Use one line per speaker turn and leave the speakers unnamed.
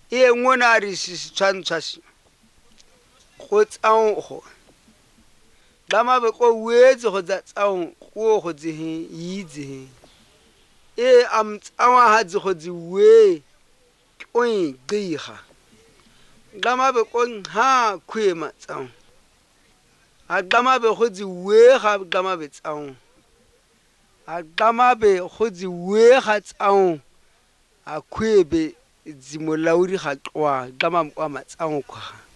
e ngwana re se tshwantshwa se go tsaong go dama be ko wetse go tsaong go go tse yitse e am tsawa ha tse go tse we oi giga dama be ko ha khwema tsaong a dama be go tse we ga dama be tsaong a dama be go tse we ga tsaong a khwebe dzimolaudi ga twa dama kwa matsaong kwa